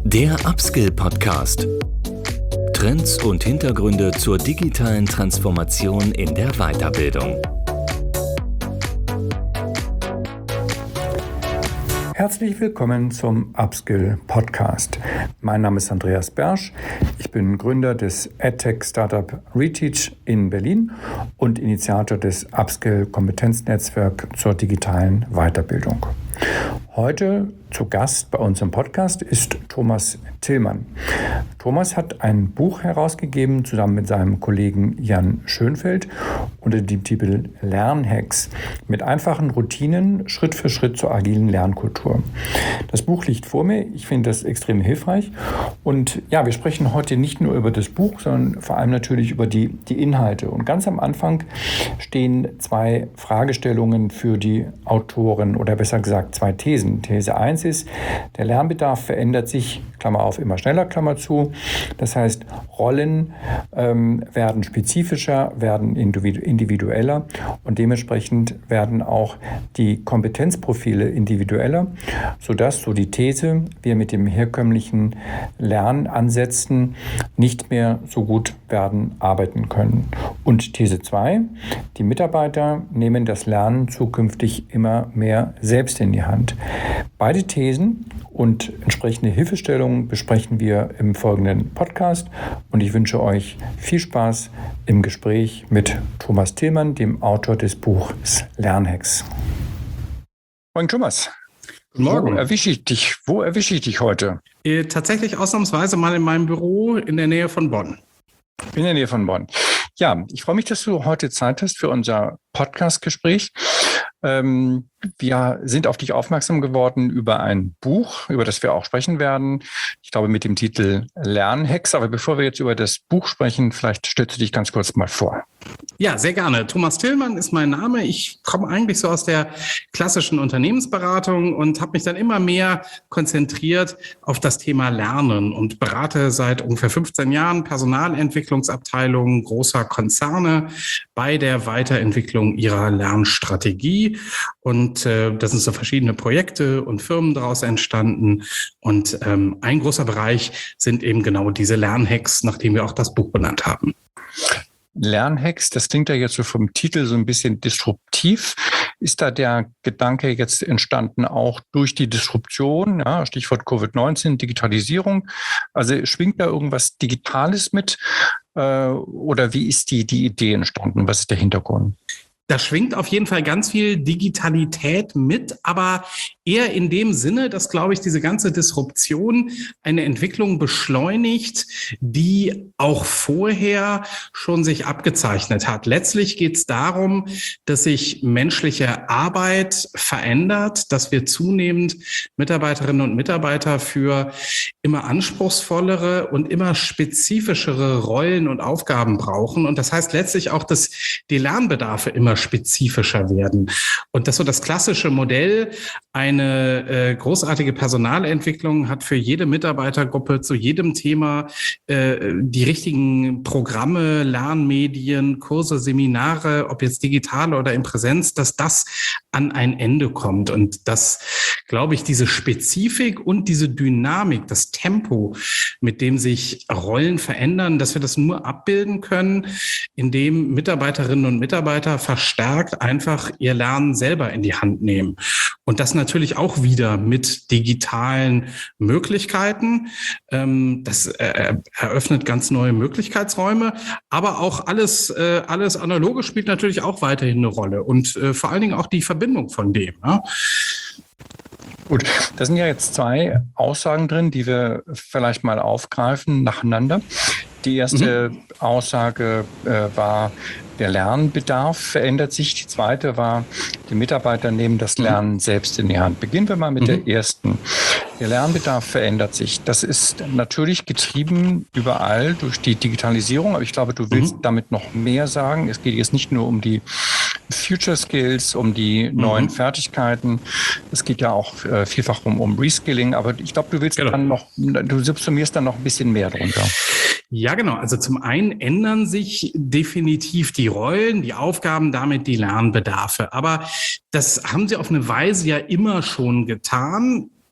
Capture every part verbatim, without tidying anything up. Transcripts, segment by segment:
Der Upskill-Podcast. Trends und Hintergründe zur digitalen Transformation in der Weiterbildung. Herzlich willkommen zum Upskill-Podcast. Mein Name ist Andreas Bersch. Ich bin Gründer des EdTech-Startup Reteach in Berlin und Initiator des Upskill-Kompetenznetzwerk zur digitalen Weiterbildung. Heute zu Gast bei uns im Podcast ist Thomas Tillmann. Thomas hat ein Buch herausgegeben, zusammen mit seinem Kollegen Jan Schönfeld, unter dem Titel Lernhacks mit einfachen Routinen Schritt für Schritt zur agilen Lernkultur. Das Buch liegt vor mir. Ich finde das extrem hilfreich. Und ja, wir sprechen heute nicht nur über das Buch, sondern vor allem natürlich über die, die Inhalte. Und ganz am Anfang stehen zwei Fragestellungen für die Autoren oder besser gesagt zwei Thesen. These eins ist, der Lernbedarf verändert sich, Klammer auf, immer schneller, Klammer zu. Das heißt, Rollen ähm, werden spezifischer, werden individueller und dementsprechend werden auch die Kompetenzprofile individueller, sodass, so die These, wir mit dem herkömmlichen Lernansätzen nicht mehr so gut werden arbeiten können. Und These zwei, die Mitarbeiter nehmen das Lernen zukünftig immer mehr selbst in die Hand. Beide Thesen und entsprechende Hilfestellungen besprechen wir im folgenden Podcast und ich wünsche euch viel Spaß im Gespräch mit Thomas Tillmann, dem Autor des Buchs Lernhacks. Moin Thomas. Guten Morgen. Wo erwische ich dich? Wo erwische ich dich heute? Äh, tatsächlich ausnahmsweise mal in meinem Büro in der Nähe von Bonn. In der Nähe von Bonn. Ja, ich freue mich, dass du heute Zeit hast für unser Podcast-Gespräch. Ähm, wir sind auf dich aufmerksam geworden über ein Buch, über das wir auch sprechen werden. Ich glaube mit dem Titel Lernhacks. Aber bevor wir jetzt über das Buch sprechen, vielleicht stellst du dich ganz kurz mal vor. Ja, sehr gerne. Thomas Tillmann ist mein Name. Ich komme eigentlich so aus der klassischen Unternehmensberatung und habe mich dann immer mehr konzentriert auf das Thema Lernen und berate seit ungefähr fünfzehn Jahren Personalentwicklungsabteilungen großer Konzerne bei der Weiterentwicklung ihrer Lernstrategie. Und äh, da sind so verschiedene Projekte und Firmen daraus entstanden. Und ähm, ein großer Bereich sind eben genau diese Lernhacks, nachdem wir auch das Buch benannt haben. Lernhacks, das klingt ja jetzt so vom Titel so ein bisschen disruptiv. Ist da der Gedanke jetzt entstanden auch durch die Disruption, ja, Stichwort Covid neunzehn, Digitalisierung? Also schwingt da irgendwas Digitales mit äh, oder wie ist die, die Idee entstanden? Was ist der Hintergrund? Da schwingt auf jeden Fall ganz viel Digitalität mit, aber eher in dem Sinne, dass, glaube ich, diese ganze Disruption eine Entwicklung beschleunigt, die auch vorher schon sich abgezeichnet hat. Letztlich geht es darum, dass sich menschliche Arbeit verändert, dass wir zunehmend Mitarbeiterinnen und Mitarbeiter für immer anspruchsvollere und immer spezifischere Rollen und Aufgaben brauchen. Und das heißt letztlich auch, dass die Lernbedarfe immer spezifischer werden. Und das so das klassische Modell, eine äh, großartige Personalentwicklung hat für jede Mitarbeitergruppe zu jedem Thema äh, die richtigen Programme, Lernmedien, Kurse, Seminare, ob jetzt digital oder in Präsenz, dass das an ein Ende kommt. Und dass, glaube ich, diese Spezifik und diese Dynamik, das Tempo, mit dem sich Rollen verändern, dass wir das nur abbilden können, indem Mitarbeiterinnen und Mitarbeiter verstärkt einfach ihr Lernen selber in die Hand nehmen. Und das natürlich auch wieder mit digitalen Möglichkeiten. Das eröffnet ganz neue Möglichkeitsräume, aber auch alles, alles Analoge spielt natürlich auch weiterhin eine Rolle und vor allen Dingen auch die Verbindung von dem. Ja. Gut, da sind ja jetzt zwei Aussagen drin, die wir vielleicht mal aufgreifen nacheinander. Die erste mhm. Aussage äh, war, der Lernbedarf verändert sich. Die zweite war, die Mitarbeiter nehmen das Lernen selbst in die Hand. Beginnen wir mal mit mhm. der ersten. Der Lernbedarf verändert sich. Das ist natürlich getrieben überall durch die Digitalisierung, aber ich glaube, du willst mhm. damit noch mehr sagen. Es geht jetzt nicht nur um die Future Skills, um die mhm. neuen Fertigkeiten. Es geht ja auch äh, vielfach um, um Reskilling, aber ich glaube, du willst genau. dann noch, du subsumierst dann noch ein bisschen mehr drunter. Ja, genau. Also zum einen ändern sich definitiv die Rollen, die Aufgaben, damit die Lernbedarfe. Aber das haben sie auf eine Weise ja immer schon getan.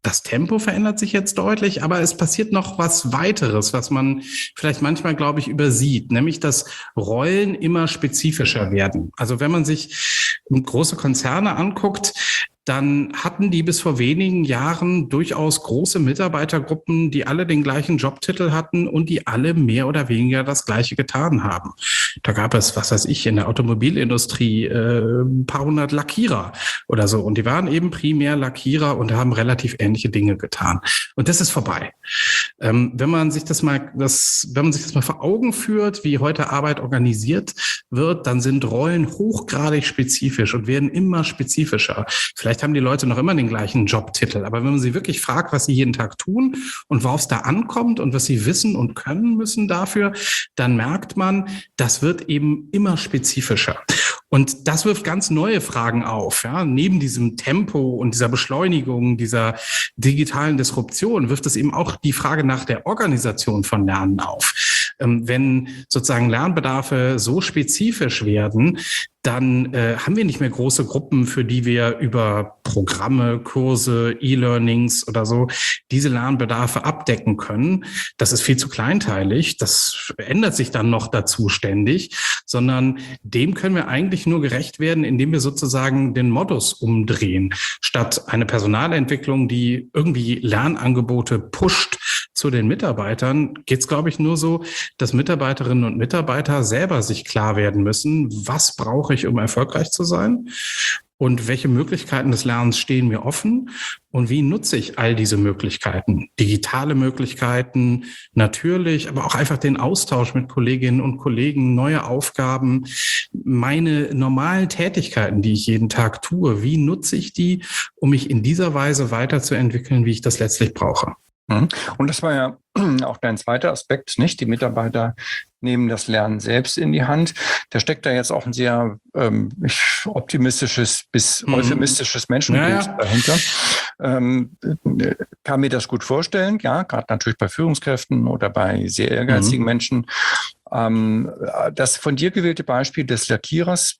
Das Tempo verändert sich jetzt deutlich, aber es passiert noch was weiteres, was man vielleicht manchmal, glaube ich, übersieht, nämlich dass Rollen immer spezifischer werden. Also wenn man sich große Konzerne anguckt, dann hatten die bis vor wenigen Jahren durchaus große Mitarbeitergruppen, die alle den gleichen Jobtitel hatten und die alle mehr oder weniger das Gleiche getan haben. Da gab es, was weiß ich, in der Automobilindustrie äh, ein paar hundert Lackierer oder so. Und die waren eben primär Lackierer und haben relativ ähnliche Dinge getan. Und das ist vorbei. Ähm, wenn man sich das mal, das, wenn man sich das mal vor Augen führt, wie heute Arbeit organisiert wird, dann sind Rollen hochgradig spezifisch und werden immer spezifischer. Vielleicht haben die Leute noch immer den gleichen Jobtitel, aber wenn man sie wirklich fragt, was sie jeden Tag tun und worauf es da ankommt und was sie wissen und können müssen dafür, dann merkt man, das wird eben immer spezifischer. Und das wirft ganz neue Fragen auf. Ja? Neben diesem Tempo und dieser Beschleunigung, dieser digitalen Disruption wirft es eben auch die Frage nach der Organisation von Lernen auf. Ähm, wenn sozusagen Lernbedarfe so spezifisch werden, dann äh, haben wir nicht mehr große Gruppen, für die wir über Programme, Kurse, E-Learnings oder so diese Lernbedarfe abdecken können. Das ist viel zu kleinteilig. Das ändert sich dann noch dazu ständig, sondern dem können wir eigentlich nur gerecht werden, indem wir sozusagen den Modus umdrehen. Statt eine Personalentwicklung, die irgendwie Lernangebote pusht zu den Mitarbeitern, geht es, glaube ich, nur so, dass Mitarbeiterinnen und Mitarbeiter selber sich klar werden müssen, was brauche ich, um erfolgreich zu sein und welche Möglichkeiten des Lernens stehen mir offen und wie nutze ich all diese Möglichkeiten. Digitale Möglichkeiten, natürlich, aber auch einfach den Austausch mit Kolleginnen und Kollegen, neue Aufgaben, meine normalen Tätigkeiten, die ich jeden Tag tue, wie nutze ich die, um mich in dieser Weise weiterzuentwickeln, wie ich das letztlich brauche. Und das war ja auch dein zweiter Aspekt, nicht? Die Mitarbeiter nehmen das Lernen selbst in die Hand. Da steckt da jetzt auch ein sehr ähm, optimistisches bis mhm. euphemistisches Menschenbild ja, ja. dahinter. Ähm, kann mir das gut vorstellen, ja, gerade natürlich bei Führungskräften oder bei sehr ehrgeizigen mhm. Menschen. Ähm, das von dir gewählte Beispiel des Lackierers,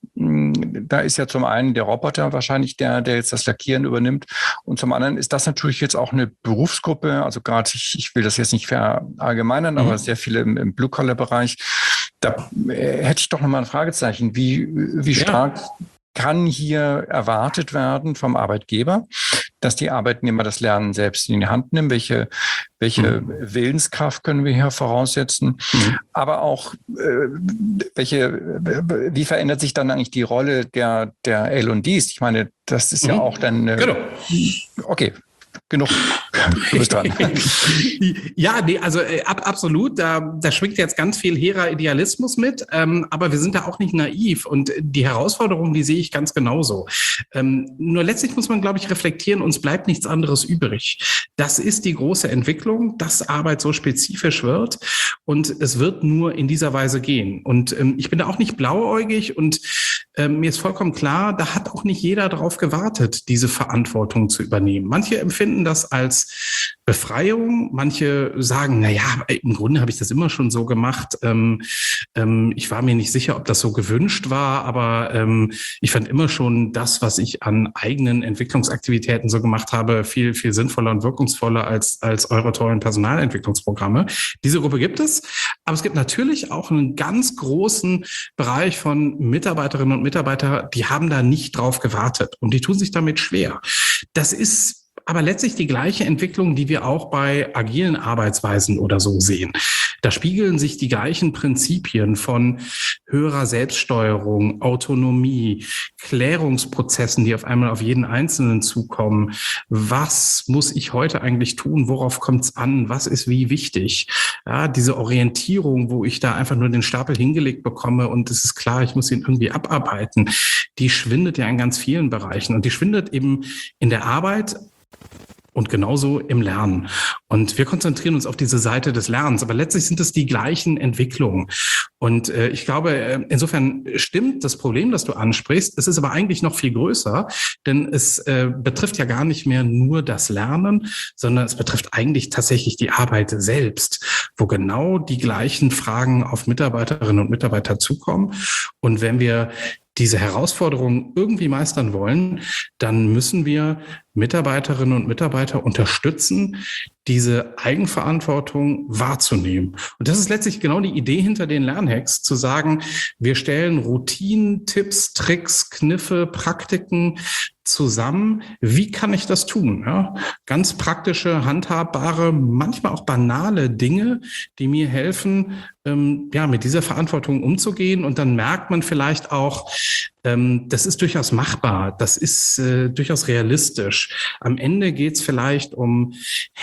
da ist ja zum einen der Roboter wahrscheinlich der, der jetzt das Lackieren übernimmt. Und zum anderen ist das natürlich jetzt auch eine Berufsgruppe, also gerade, ich, ich will das jetzt nicht verallgemeinern, mhm. aber sehr viele im, im Blue-Collar-Bereich. Da äh, hätte ich doch nochmal ein Fragezeichen. Wie, wie stark ja. kann hier erwartet werden vom Arbeitgeber, dass die Arbeitnehmer das Lernen selbst in die Hand nehmen? Welche, welche mhm. Willenskraft können wir hier voraussetzen? Mhm. Aber auch, äh, welche, wie verändert sich dann eigentlich die Rolle der, der L und Ds? Ich meine, das ist mhm. ja auch dann... Äh, genau. Okay. Genug. Du bist dran. Ja, nee, also äh, ab, absolut. Da, da schwingt jetzt ganz viel hehrer Idealismus mit, ähm, aber wir sind da auch nicht naiv. Und die Herausforderung, die sehe ich ganz genauso. Ähm, nur letztlich muss man, glaube ich, reflektieren, uns bleibt nichts anderes übrig. Das ist die große Entwicklung, dass Arbeit so spezifisch wird und es wird nur in dieser Weise gehen. Und ähm, ich bin da auch nicht blauäugig und ähm, mir ist vollkommen klar, da hat auch nicht jeder darauf gewartet, diese Verantwortung zu übernehmen. Manche empfinden das als Befreiung. Manche sagen, na ja, im Grunde habe ich das immer schon so gemacht. Ähm, ähm, ich war mir nicht sicher, ob das so gewünscht war, aber ähm, ich fand immer schon das, was ich an eigenen Entwicklungsaktivitäten so gemacht habe, viel, viel sinnvoller und wirkungsvoller als, als eure tollen Personalentwicklungsprogramme. Diese Gruppe gibt es, aber es gibt natürlich auch einen ganz großen Bereich von Mitarbeiterinnen und Mitarbeitern, die haben da nicht drauf gewartet und die tun sich damit schwer. Das ist aber letztlich die gleiche Entwicklung, die wir auch bei agilen Arbeitsweisen oder so sehen. Da spiegeln sich die gleichen Prinzipien von höherer Selbststeuerung, Autonomie, Klärungsprozessen, die auf einmal auf jeden Einzelnen zukommen. Was muss ich heute eigentlich tun? Worauf kommt es an? Was ist wie wichtig? Ja, diese Orientierung, wo ich da einfach nur den Stapel hingelegt bekomme und es ist klar, ich muss ihn irgendwie abarbeiten, die schwindet ja in ganz vielen Bereichen und die schwindet eben in der Arbeit und genauso im Lernen. Und wir konzentrieren uns auf diese Seite des Lernens, aber letztlich sind es die gleichen Entwicklungen. Und äh, ich glaube, äh, insofern stimmt das Problem, das du ansprichst. Es ist aber eigentlich noch viel größer, denn es äh, betrifft ja gar nicht mehr nur das Lernen, sondern es betrifft eigentlich tatsächlich die Arbeit selbst, wo genau die gleichen Fragen auf Mitarbeiterinnen und Mitarbeiter zukommen. Und wenn wir diese Herausforderungen irgendwie meistern wollen, dann müssen wir Mitarbeiterinnen und Mitarbeiter unterstützen, diese Eigenverantwortung wahrzunehmen. Und das ist letztlich genau die Idee hinter den Lernhacks, zu sagen, wir stellen Routinen, Tipps, Tricks, Kniffe, Praktiken zusammen. Wie kann ich das tun? Ja, ganz praktische, handhabbare, manchmal auch banale Dinge, die mir helfen, ähm, ja, mit dieser Verantwortung umzugehen. Und dann merkt man vielleicht auch, ähm, das ist durchaus machbar, das ist äh, durchaus realistisch. Am Ende geht es vielleicht um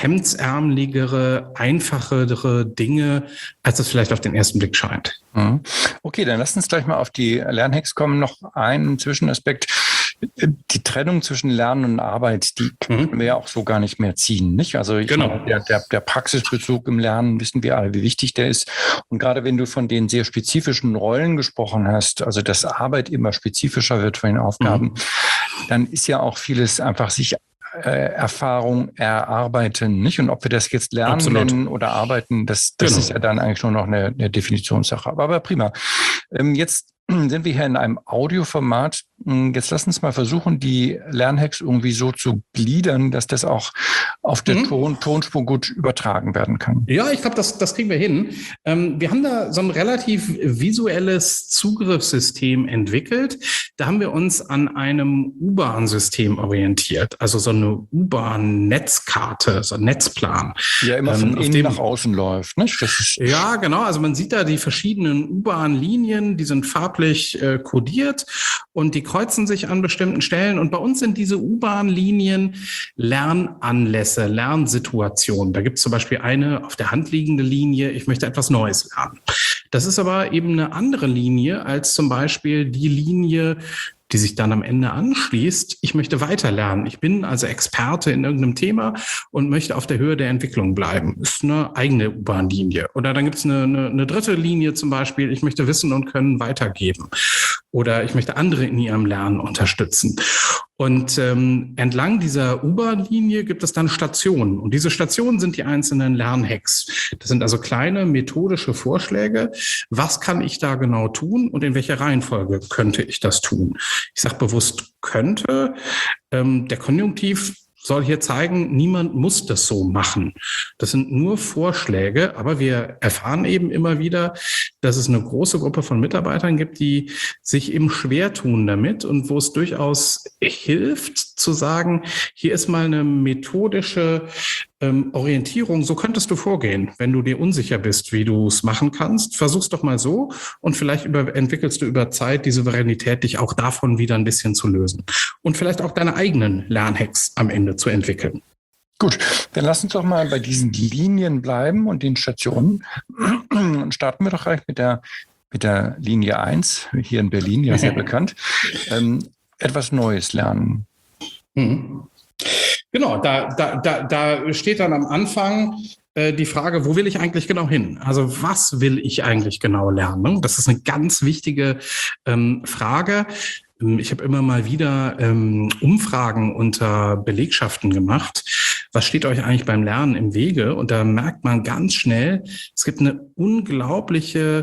hemdsärmeligere, einfachere Dinge, als es vielleicht auf den ersten Blick scheint. Okay, dann lass uns gleich mal auf die Lernhacks kommen. Noch einen Zwischenaspekt. Die Trennung zwischen Lernen und Arbeit, die können wir ja auch so gar nicht mehr ziehen, nicht? Also ich Genau. meine, der, der, der Praxisbezug im Lernen, wissen wir alle, wie wichtig der ist. Und gerade wenn du von den sehr spezifischen Rollen gesprochen hast, also dass Arbeit immer spezifischer wird von den Aufgaben, mhm. dann ist ja auch vieles einfach sich Äh, Erfahrung erarbeiten, nicht? Und ob wir das jetzt lernen Absolut. nennen oder arbeiten, das, das Genau. ist ja dann eigentlich nur noch eine, eine Definitionssache. Aber, aber prima. Ähm, jetzt sind wir hier in einem Audioformat. Jetzt lass uns mal versuchen, die Lernhacks irgendwie so zu gliedern, dass das auch auf der mhm. Ton, Tonspur gut übertragen werden kann. Ja, ich glaube, das, das kriegen wir hin. Ähm, wir haben da so ein relativ visuelles Zugriffssystem entwickelt. Da haben wir uns an einem U-Bahn-System orientiert, also so eine U-Bahn-Netzkarte, so ein Netzplan. Ja, immer von ähm, innen dem, nach außen läuft, nicht? Das ist ja, genau. Also man sieht da die verschiedenen U-Bahn-Linien, die sind farblich äh, kodiert und die kreuzen sich an bestimmten Stellen. Und bei uns sind diese U-Bahn-Linien Lernanlässe, Lernsituationen. Da gibt es zum Beispiel eine auf der Hand liegende Linie, ich möchte etwas Neues lernen. Das ist aber eben eine andere Linie als zum Beispiel die Linie, die sich dann am Ende anschließt. Ich möchte weiterlernen. Ich bin also Experte in irgendeinem Thema und möchte auf der Höhe der Entwicklung bleiben. Das ist eine eigene U-Bahn-Linie. Oder dann gibt es eine, eine, eine dritte Linie zum Beispiel. Ich möchte Wissen und Können weitergeben. Oder ich möchte andere in ihrem Lernen unterstützen. Und ähm, entlang dieser U-Bahn-Linie gibt es dann Stationen. Und diese Stationen sind die einzelnen Lernhacks. Das sind also kleine methodische Vorschläge. Was kann ich da genau tun und in welcher Reihenfolge könnte ich das tun? Ich sage bewusst könnte. Ähm, der Konjunktiv soll hier zeigen, niemand muss das so machen. Das sind nur Vorschläge, aber wir erfahren eben immer wieder, dass es eine große Gruppe von Mitarbeitern gibt, die sich eben schwer tun damit und wo es durchaus hilft zu sagen, hier ist mal eine methodische ähm, Orientierung, so könntest du vorgehen. Wenn du dir unsicher bist, wie du es machen kannst, versuch's doch mal so und vielleicht über, entwickelst du über Zeit die Souveränität, dich auch davon wieder ein bisschen zu lösen und vielleicht auch deine eigenen Lernhacks am Ende zu entwickeln. Gut, dann lass uns doch mal bei diesen Linien bleiben und den Stationen. Und starten wir doch gleich mit der, mit der Linie eins, hier in Berlin, ja sehr bekannt. Ähm, etwas Neues lernen. Mhm. Genau, da, da, da, da steht dann am Anfang äh, die Frage, wo will ich eigentlich genau hin? Also was will ich eigentlich genau lernen? Das ist eine ganz wichtige ähm, Frage. Ich habe immer mal wieder ähm, Umfragen unter Belegschaften gemacht. Was steht euch eigentlich beim Lernen im Wege? Und da merkt man ganz schnell, es gibt eine unglaubliche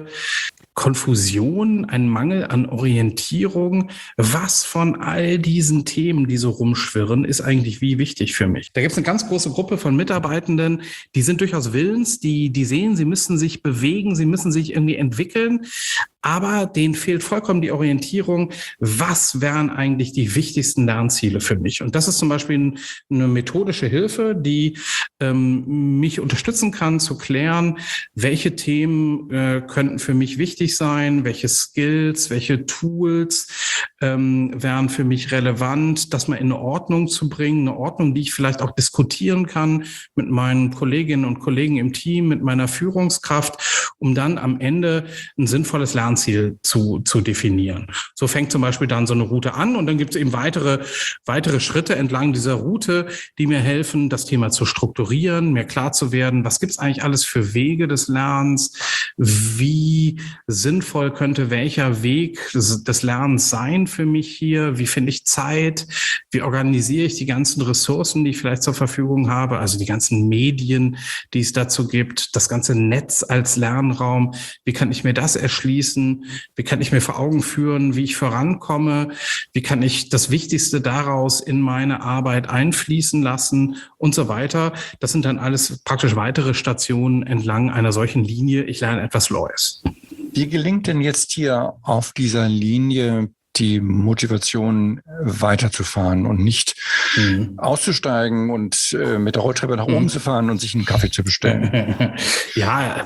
Konfusion, ein Mangel an Orientierung. Was von all diesen Themen, die so rumschwirren, ist eigentlich wie wichtig für mich? Da gibt es eine ganz große Gruppe von Mitarbeitenden, die sind durchaus willens, die, die sehen, sie müssen sich bewegen, sie müssen sich irgendwie entwickeln, aber denen fehlt vollkommen die Orientierung, was wären eigentlich die wichtigsten Lernziele für mich? Und das ist zum Beispiel eine methodische Hilfe, die ähm, mich unterstützen kann, zu klären, welche Themen äh, könnten für mich wichtig sein, welche Skills, welche Tools ähm, wären für mich relevant, das mal in eine Ordnung zu bringen, eine Ordnung, die ich vielleicht auch diskutieren kann mit meinen Kolleginnen und Kollegen im Team, mit meiner Führungskraft, um dann am Ende ein sinnvolles Lernziel zu, zu definieren. So fängt zum Beispiel dann so eine Route an und dann gibt es eben weitere, weitere Schritte entlang dieser Route, die mir helfen, das Thema zu strukturieren, mir klar zu werden, was gibt es eigentlich alles für Wege des Lernens, wie sinnvoll könnte welcher Weg des Lernens sein Themen für mich hier? Wie finde ich Zeit? Wie organisiere ich die ganzen Ressourcen, die ich vielleicht zur Verfügung habe? Also die ganzen Medien, die es dazu gibt, das ganze Netz als Lernraum. Wie kann ich mir das erschließen? Wie kann ich mir vor Augen führen, wie ich vorankomme? Wie kann ich das Wichtigste daraus in meine Arbeit einfließen lassen und so weiter? Das sind dann alles praktisch weitere Stationen entlang einer solchen Linie. Ich lerne etwas Neues. Wie gelingt denn jetzt hier auf dieser Linie die Motivation weiterzufahren und nicht mhm. auszusteigen und äh, mit der Rolltreppe nach oben mhm. zu fahren und sich einen Kaffee zu bestellen? Ja,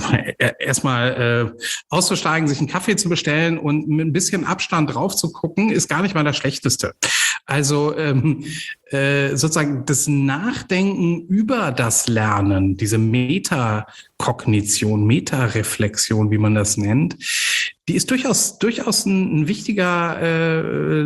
erstmal äh, auszusteigen, sich einen Kaffee zu bestellen und mit ein bisschen Abstand drauf zu gucken, ist gar nicht mal das Schlechteste. Also ähm, äh, sozusagen das Nachdenken über das Lernen, diese Metakognition, Metareflexion, wie man das nennt, die ist durchaus durchaus ein, ein wichtiger äh,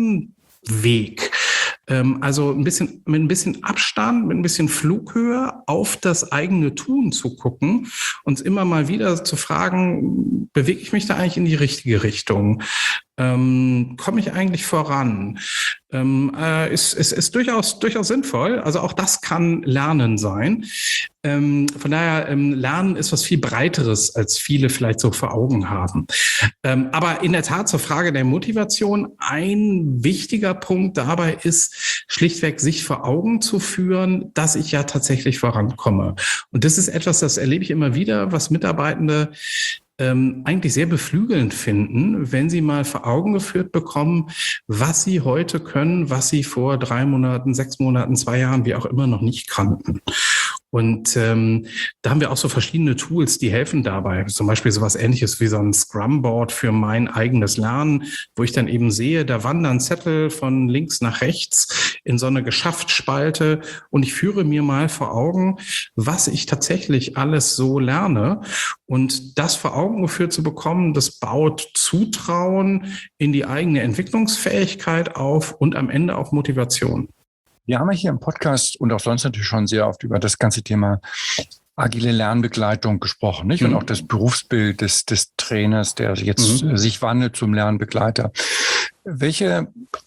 Lernweg. Ähm, also ein bisschen mit ein bisschen Abstand, mit ein bisschen Flughöhe auf das eigene Tun zu gucken, uns immer mal wieder zu fragen, bewege ich mich da eigentlich in die richtige Richtung? Ähm, komme ich eigentlich voran? Ähm, äh, ist, ist, ist durchaus, durchaus sinnvoll. Also auch das kann Lernen sein. Ähm, von daher, ähm, Lernen ist was viel Breiteres, als viele vielleicht so vor Augen haben. Ähm, aber in der Tat zur Frage der Motivation, ein wichtiger Punkt dabei ist, schlichtweg sich vor Augen zu führen, dass ich ja tatsächlich vorankomme. Und das ist etwas, das erlebe ich immer wieder, was Mitarbeitende Ähm, eigentlich sehr beflügelnd finden, wenn sie mal vor Augen geführt bekommen, was sie heute können, was sie vor drei Monaten, sechs Monaten, zwei Jahren, wie auch immer noch nicht kannten. Und ähm, da haben wir auch so verschiedene Tools, die helfen dabei. Zum Beispiel sowas Ähnliches wie so ein Scrum-Board für mein eigenes Lernen, wo ich dann eben sehe, da wandern Zettel von links nach rechts in so eine Geschafft-Spalte und ich führe mir mal vor Augen, was ich tatsächlich alles so lerne. Und das vor Augen geführt zu bekommen, das baut Zutrauen in die eigene Entwicklungsfähigkeit auf und am Ende auch Motivation. Wir haben ja hier im Podcast und auch sonst natürlich schon sehr oft über das ganze Thema agile Lernbegleitung gesprochen, nicht? Und mhm. auch das Berufsbild des, des Trainers, der jetzt mhm. sich wandelt zum Lernbegleiter. Welche,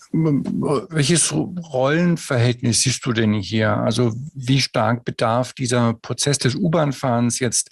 welches Rollenverhältnis siehst du denn hier? Also wie stark bedarf dieser Prozess des U-Bahn-Fahrens jetzt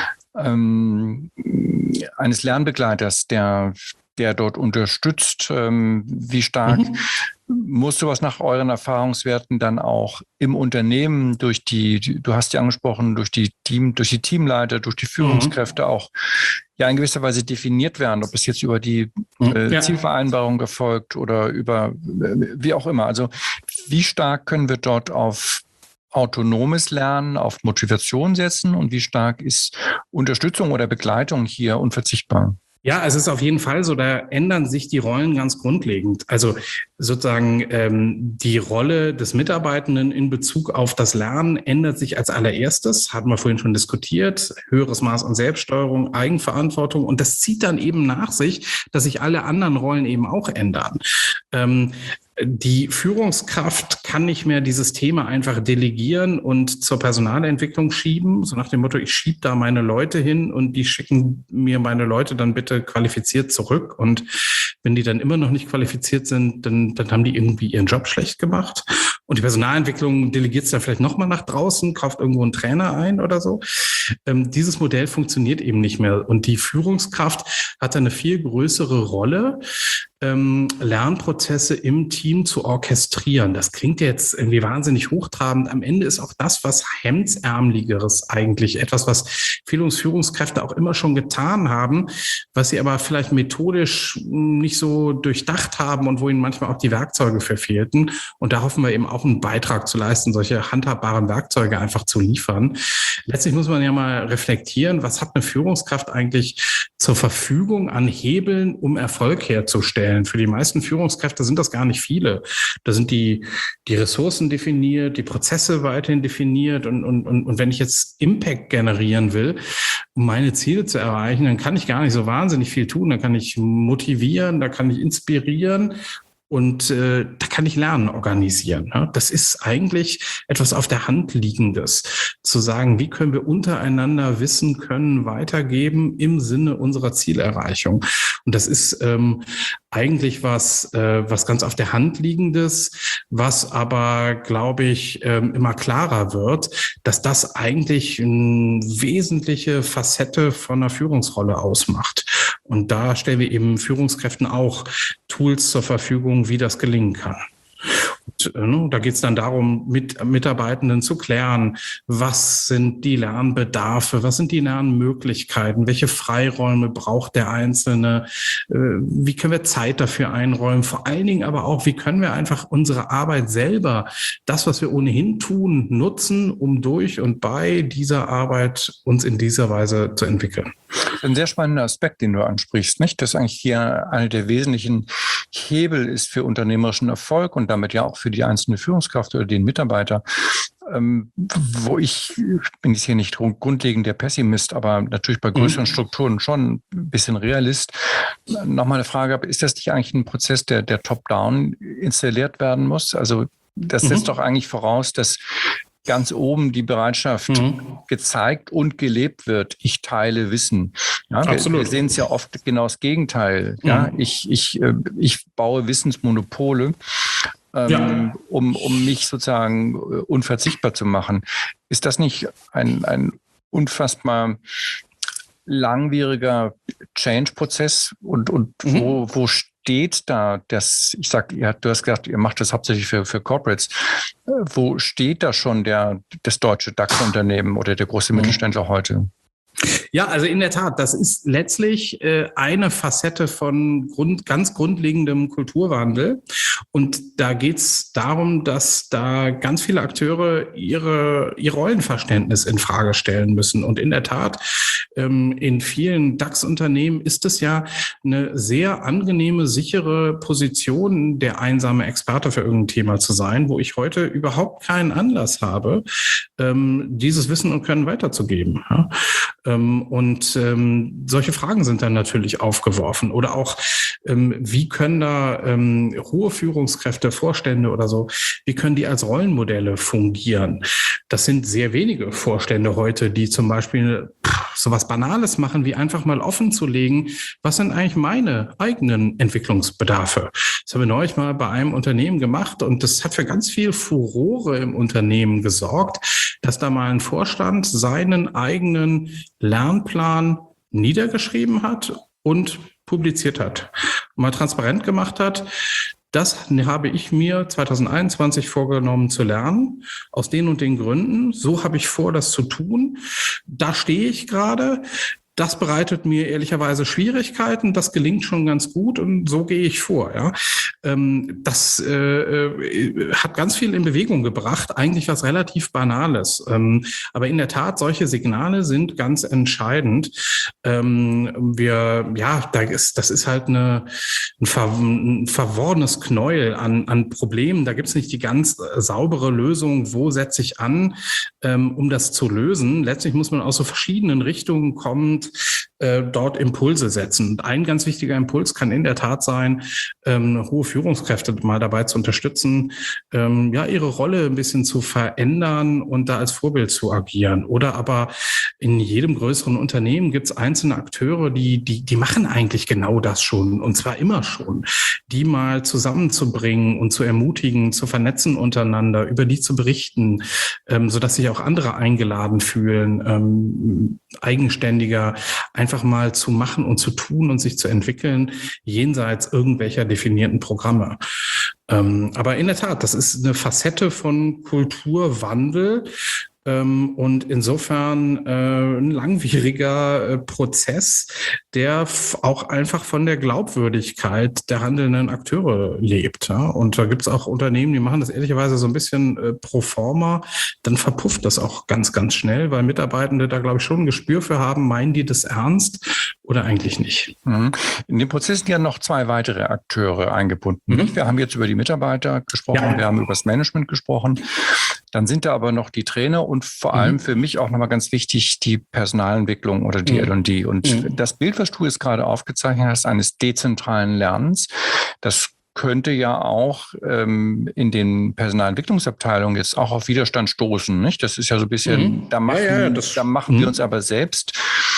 ähm, eines Lernbegleiters, der der dort unterstützt? Ähm, wie stark mhm. muss sowas nach euren Erfahrungswerten dann auch im Unternehmen durch die, du hast ja angesprochen, durch die Team, durch die Teamleiter, durch die Führungskräfte mhm. auch ja in gewisser Weise definiert werden, ob es jetzt über die äh, ja. Zielvereinbarung erfolgt oder über äh, wie auch immer. Also wie stark können wir dort auf autonomes Lernen, auf Motivation setzen und wie stark ist Unterstützung oder Begleitung hier unverzichtbar? Ja, es ist auf jeden Fall so, da ändern sich die Rollen ganz grundlegend. Also sozusagen ähm, die Rolle des Mitarbeitenden in Bezug auf das Lernen ändert sich als allererstes, hatten wir vorhin schon diskutiert, höheres Maß an Selbststeuerung, Eigenverantwortung und das zieht dann eben nach sich, dass sich alle anderen Rollen eben auch ändern. Ähm, Die Führungskraft kann nicht mehr dieses Thema einfach delegieren und zur Personalentwicklung schieben, so nach dem Motto, ich schiebe da meine Leute hin und die schicken mir meine Leute dann bitte qualifiziert zurück. Und wenn die dann immer noch nicht qualifiziert sind, dann, dann haben die irgendwie ihren Job schlecht gemacht. Und die Personalentwicklung delegiert es dann vielleicht nochmal nach draußen, kauft irgendwo einen Trainer ein oder so. Ähm, dieses Modell funktioniert eben nicht mehr. Und die Führungskraft hat eine viel größere Rolle, ähm, Lernprozesse im Team zu orchestrieren. Das klingt jetzt irgendwie wahnsinnig hochtrabend. Am Ende ist auch das was Hemdsärmeligeres eigentlich. Etwas, was Führungs- Führungskräfte auch immer schon getan haben, was sie aber vielleicht methodisch nicht so durchdacht haben und wo ihnen manchmal auch die Werkzeuge für fehlten. Und da hoffen wir eben auch einen Beitrag zu leisten, solche handhabbaren Werkzeuge einfach zu liefern. Letztlich muss man ja mal reflektieren, was hat eine Führungskraft eigentlich zur Verfügung an Hebeln, um Erfolg herzustellen? Für die meisten Führungskräfte sind das gar nicht viele. Da sind die, die Ressourcen definiert, die Prozesse weiterhin definiert. Und, und, und, und wenn ich jetzt Impact generieren will, um meine Ziele zu erreichen, dann kann ich gar nicht so wahnsinnig viel tun. Da kann ich motivieren, da kann ich inspirieren. Und äh, da kann ich Lernen organisieren. Ne? Das ist eigentlich etwas auf der Hand Liegendes. zu sagen, wie können wir untereinander Wissen können weitergeben im Sinne unserer Zielerreichung. Und das ist ähm, eigentlich was, äh, was ganz auf der Hand liegendes, was aber, glaube ich, ähm, immer klarer wird, dass das eigentlich eine wesentliche Facette von einer Führungsrolle ausmacht. Und da stellen wir eben Führungskräften auch Tools zur Verfügung, wie das gelingen kann. Und, äh, da geht es dann darum, mit Mitarbeitenden zu klären, was sind die Lernbedarfe, was sind die Lernmöglichkeiten, welche Freiräume braucht der Einzelne, äh, wie können wir Zeit dafür einräumen, vor allen Dingen aber auch, wie können wir einfach unsere Arbeit selber, das, was wir ohnehin tun, nutzen, um durch und bei dieser Arbeit uns in dieser Weise zu entwickeln. Ein sehr spannender Aspekt, den du ansprichst, nicht? Dass eigentlich hier einer der wesentlichen Hebel ist für unternehmerischen Erfolg und damit ja auch für die einzelne Führungskraft oder den Mitarbeiter. Ähm, wo ich, bin jetzt hier nicht grundlegend der Pessimist, aber natürlich bei größeren mhm. Strukturen schon ein bisschen Realist. Nochmal eine Frage, ist das nicht eigentlich ein Prozess, der, der top-down installiert werden muss? Also das setzt mhm. doch eigentlich voraus, dass ganz oben die Bereitschaft mhm. gezeigt und gelebt wird. Ich teile Wissen. Ja, Absolut. Wir, wir sehen es ja oft genau das Gegenteil. Mhm. Ja, ich, ich, ich baue Wissensmonopole, ähm, ja. um, um mich sozusagen unverzichtbar zu machen. Ist das nicht ein, ein unfassbar langwieriger Change-Prozess? Und, und mhm. wo, wo steht da das, ich sag, ja, du hast gesagt, ihr macht das hauptsächlich für, für Corporates. Wo steht da schon der, das deutsche DAX-Unternehmen oder der große Mittelständler heute? Ja, also in der Tat, das ist letztlich äh, eine Facette von Grund, ganz grundlegendem Kulturwandel. Und da geht es darum, dass da ganz viele Akteure ihre, ihr Rollenverständnis in Frage stellen müssen. Und in der Tat, ähm, in vielen DAX-Unternehmen ist es ja eine sehr angenehme, sichere Position, der einsame Experte für irgendein Thema zu sein, wo ich heute überhaupt keinen Anlass habe, ähm, dieses Wissen und Können weiterzugeben. Ja? Ähm, und ähm, solche Fragen sind dann natürlich aufgeworfen. Oder auch, ähm, wie können da ähm, hohe Führungskräfte, Vorstände oder so, wie können die als Rollenmodelle fungieren? Das sind sehr wenige Vorstände heute, die zum Beispiel so was Banales machen, wie einfach mal offen zu legen, was sind eigentlich meine eigenen Entwicklungsbedarfe? Das haben wir neulich mal bei einem Unternehmen gemacht und das hat für ganz viel Furore im Unternehmen gesorgt, dass da mal ein Vorstand seinen eigenen Lernplan niedergeschrieben hat und publiziert hat. Und mal transparent gemacht hat, das habe ich mir zwanzig einundzwanzig vorgenommen zu lernen, aus den und den Gründen. So habe ich vor, das zu tun. Da stehe ich gerade. Das bereitet mir ehrlicherweise Schwierigkeiten. Das gelingt schon ganz gut und so gehe ich vor. Ja, ähm, das äh, hat ganz viel in Bewegung gebracht. Eigentlich was relativ Banales. Ähm, aber in der Tat, solche Signale sind ganz entscheidend. Ähm, wir, ja, da ist, das ist halt eine, ein, ver, ein verworrenes Knäuel an, an Problemen. Da gibt es nicht die ganz saubere Lösung. Wo setze ich an, ähm, um das zu lösen? Letztlich muss man aus so verschiedenen Richtungen kommen. Äh, dort Impulse setzen. Und ein ganz wichtiger Impuls kann in der Tat sein, ähm, hohe Führungskräfte mal dabei zu unterstützen, ähm, ja, ihre Rolle ein bisschen zu verändern und da als Vorbild zu agieren. Oder aber in jedem größeren Unternehmen gibt es einzelne Akteure, die, die, die machen eigentlich genau das schon und zwar immer schon. Die mal zusammenzubringen und zu ermutigen, zu vernetzen untereinander, über die zu berichten, ähm, sodass sich auch andere eingeladen fühlen, ähm, eigenständiger einfach mal zu machen und zu tun und sich zu entwickeln, jenseits irgendwelcher definierten Programme. Ähm, aber in der Tat, das ist eine Facette von Kulturwandel. Ähm, und insofern äh, ein langwieriger äh, Prozess, der f- auch einfach von der Glaubwürdigkeit der handelnden Akteure lebt. Ja? Und da gibt es auch Unternehmen, die machen das ehrlicherweise so ein bisschen äh, pro forma. Dann verpufft das auch ganz, ganz schnell, weil Mitarbeitende da, glaube ich, schon ein Gespür für haben, meinen die das ernst oder eigentlich nicht. Mhm. In dem Prozess sind ja noch zwei weitere Akteure eingebunden. Mhm. Wir haben jetzt über die Mitarbeiter gesprochen, ja. Wir haben über das Management gesprochen. Dann sind da aber noch die Trainer und vor mhm. allem für mich auch nochmal ganz wichtig die Personalentwicklung oder die mhm. L und D. Und mhm. das Bild, was du jetzt gerade aufgezeichnet hast, eines dezentralen Lernens, das könnte ja auch ähm, in den Personalentwicklungsabteilungen jetzt auch auf Widerstand stoßen, nicht? Das ist ja so ein bisschen, Mhm. da machen, ja, ja, das, da machen mhm. wir uns aber selbst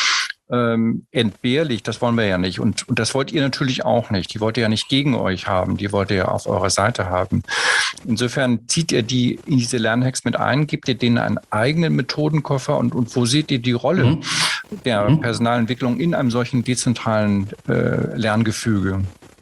ähm, entbehrlich. Das wollen wir ja nicht. Und, und das wollt ihr natürlich auch nicht. Die wollt ihr ja nicht gegen euch haben. Die wollt ihr ja auf eurer Seite haben. Insofern zieht ihr die in diese Lernhacks mit ein, gebt ihr denen einen eigenen Methodenkoffer und, und wo seht ihr die Rolle Mhm. der Mhm. Personalentwicklung in einem solchen dezentralen äh, Lerngefüge?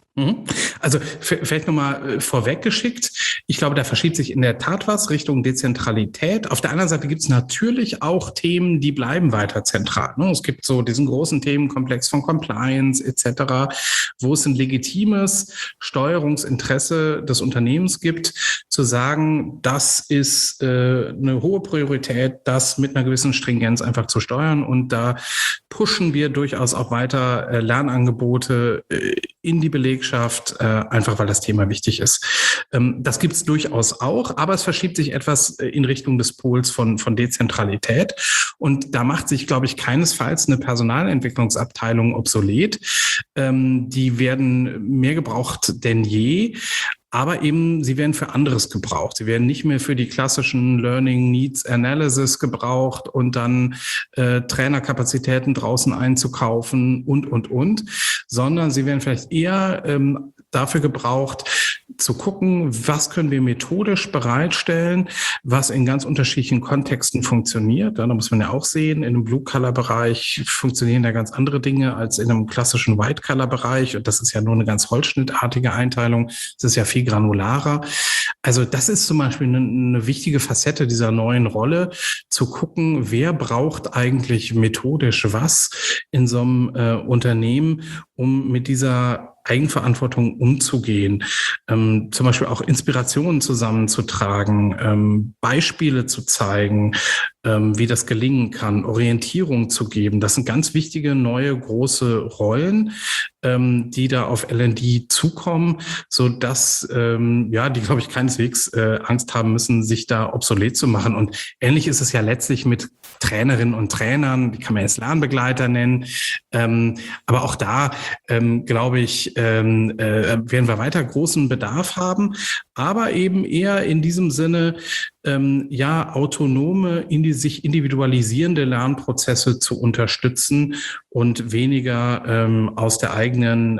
Also vielleicht nochmal vorweggeschickt. Ich glaube, da verschiebt sich in der Tat was Richtung Dezentralität. Auf der anderen Seite gibt es natürlich auch Themen, die bleiben weiter zentral. Es gibt so diesen großen Themenkomplex von Compliance et cetera, wo es ein legitimes Steuerungsinteresse des Unternehmens gibt, zu sagen, das ist äh, eine hohe Priorität, das mit einer gewissen Stringenz einfach zu steuern. Und da pushen wir durchaus auch weiter äh, Lernangebote äh, in die Belegschaft, äh, einfach weil das Thema wichtig ist. Ähm, das gibt es durchaus auch, aber es verschiebt sich etwas in Richtung des Pols von, von Dezentralität. Und da macht sich, glaube ich, keinesfalls eine Personalentwicklungsabteilung obsolet. Ähm, die werden mehr gebraucht denn je. Aber eben, sie werden für anderes gebraucht. Sie werden nicht mehr für die klassischen Learning Needs Analysis gebraucht und dann äh, Trainerkapazitäten draußen einzukaufen und, und, und, sondern sie werden vielleicht eher ähm, dafür gebraucht, zu gucken, was können wir methodisch bereitstellen, was in ganz unterschiedlichen Kontexten funktioniert. Da muss man ja auch sehen, in einem Blue-Color-Bereich funktionieren da ganz andere Dinge als in einem klassischen White-Color-Bereich. Und das ist ja nur eine ganz holzschnittartige Einteilung. Es ist ja viel granularer. Also das ist zum Beispiel eine, eine wichtige Facette dieser neuen Rolle, zu gucken, wer braucht eigentlich methodisch was in so einem äh, Unternehmen, um mit dieser Eigenverantwortung umzugehen, ähm, zum Beispiel auch Inspirationen zusammenzutragen, ähm, Beispiele zu zeigen, ähm, wie das gelingen kann, Orientierung zu geben. Das sind ganz wichtige neue große Rollen, ähm, die da auf L and D zukommen, so dass ähm, ja die, glaube ich, keineswegs äh, Angst haben müssen, sich da obsolet zu machen. Und ähnlich ist es ja letztlich mit Trainerinnen und Trainern, die kann man jetzt Lernbegleiter nennen, ähm, aber auch da ähm, glaube ich, ähm, äh, werden wir weiter großen Bedarf haben, aber eben eher in diesem Sinne, ähm, ja, autonome, in die, sich individualisierende Lernprozesse zu unterstützen und weniger ähm, aus der eigenen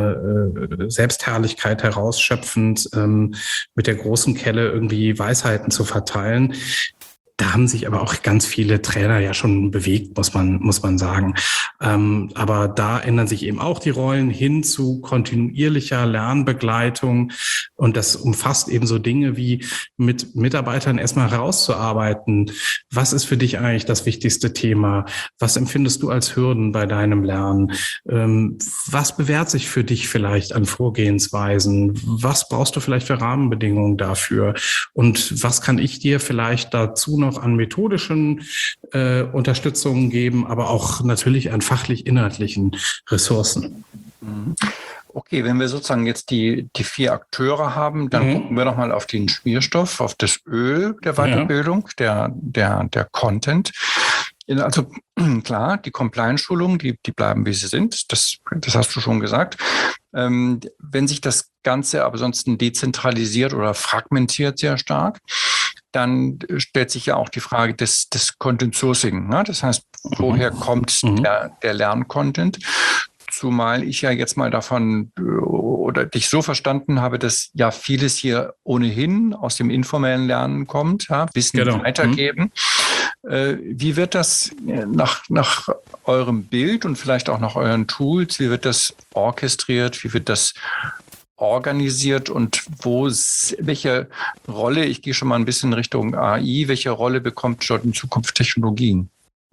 äh, Selbstherrlichkeit herausschöpfend ähm, mit der großen Kelle irgendwie Weisheiten zu verteilen. Da haben sich aber auch ganz viele Trainer ja schon bewegt, muss man, muss man sagen. Ähm, aber da ändern sich eben auch die Rollen hin zu kontinuierlicher Lernbegleitung. Und das umfasst eben so Dinge wie mit Mitarbeitern erstmal herauszuarbeiten. Was ist für dich eigentlich das wichtigste Thema? Was empfindest du als Hürden bei deinem Lernen? Ähm, was bewährt sich für dich vielleicht an Vorgehensweisen? Was brauchst du vielleicht für Rahmenbedingungen dafür? Und was kann ich dir vielleicht dazu noch an methodischen äh, Unterstützungen geben, aber auch natürlich an fachlich-inhaltlichen Ressourcen. Okay, wenn wir sozusagen jetzt die, die vier Akteure haben, dann mhm. gucken wir nochmal auf den Schmierstoff, auf das Öl der Weiterbildung, ja. der, der, der Content. Also klar, die Compliance-Schulungen, die, die bleiben, wie sie sind. Das, das hast du schon gesagt. Ähm, wenn sich das Ganze aber sonst dezentralisiert oder fragmentiert sehr stark, dann stellt sich ja auch die Frage des, des Content Sourcing. Ne? Das heißt, woher kommt mhm. der, der Lerncontent? Zumal ich ja jetzt mal davon oder dich so verstanden habe, dass ja vieles hier ohnehin aus dem informellen Lernen kommt, ja? Wissen genau. weitergeben. Mhm. Äh, wie wird das nach, nach eurem Bild und vielleicht auch nach euren Tools, wie wird das orchestriert, wie wird das organisiert und wo, welche Rolle, ich gehe schon mal ein bisschen Richtung A I, welche Rolle bekommt dort in Zukunft Technologien?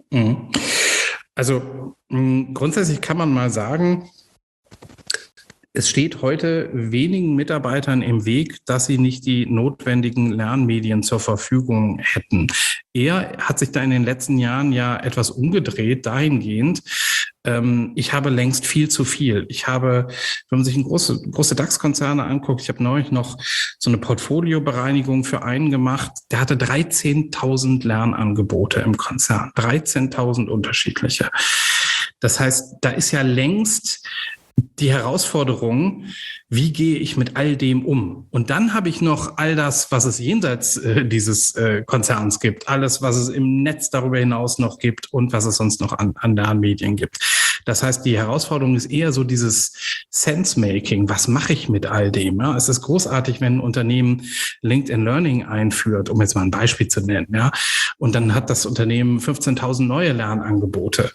Also grundsätzlich kann man mal sagen, es steht heute wenigen Mitarbeitern im Weg, dass sie nicht die notwendigen Lernmedien zur Verfügung hätten. Eher hat sich da in den letzten Jahren ja etwas umgedreht dahingehend, ähm, ich habe längst viel zu viel. Ich habe, wenn man sich ein große, große DAX-Konzerne anguckt, ich habe neulich noch so eine Portfoliobereinigung für einen gemacht, der hatte dreizehntausend Lernangebote im Konzern, dreizehntausend unterschiedliche. Das heißt, da ist ja längst die Herausforderung, wie gehe ich mit all dem um? Und dann habe ich noch all das, was es jenseits äh, dieses äh, Konzerns gibt, alles, was es im Netz darüber hinaus noch gibt und was es sonst noch an, an Lernmedien gibt. Das heißt, die Herausforderung ist eher so dieses Sense-Making. Was mache ich mit all dem? Ja, es ist großartig, wenn ein Unternehmen LinkedIn Learning einführt, um jetzt mal ein Beispiel zu nennen. Ja, und dann hat das Unternehmen fünfzehntausend neue Lernangebote.